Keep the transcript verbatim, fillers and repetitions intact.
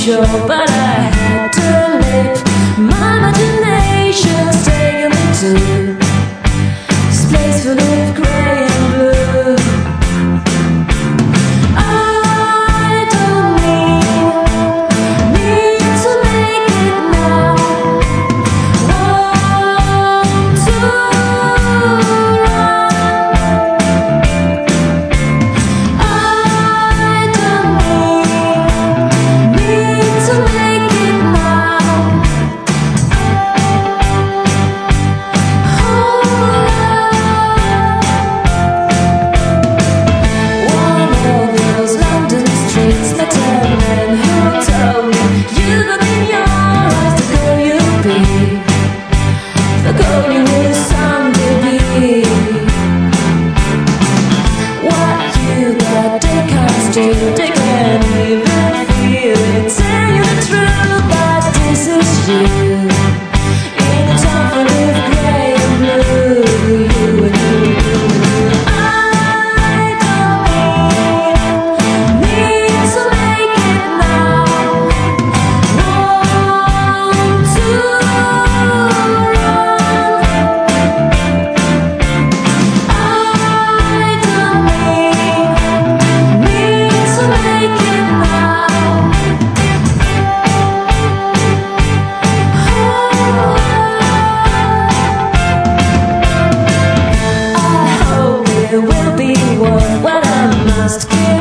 sure, but I had to live. My imagination's taking me to this place full of grey and blue. I don't need, need to make it now. Want to run. I don't need, need to make it now. One of those London streets, met a man who told me, you look in your eyes, the girl you'll be, the girl you will someday be. What you got, they can't steal, they can't even feel it. Tell you the truth, but this is you. In a town full of grey and blue, you and you. I don't need, need to make it now. Want to run. I don't need, need to make it now. I hope it will be worth what I must give.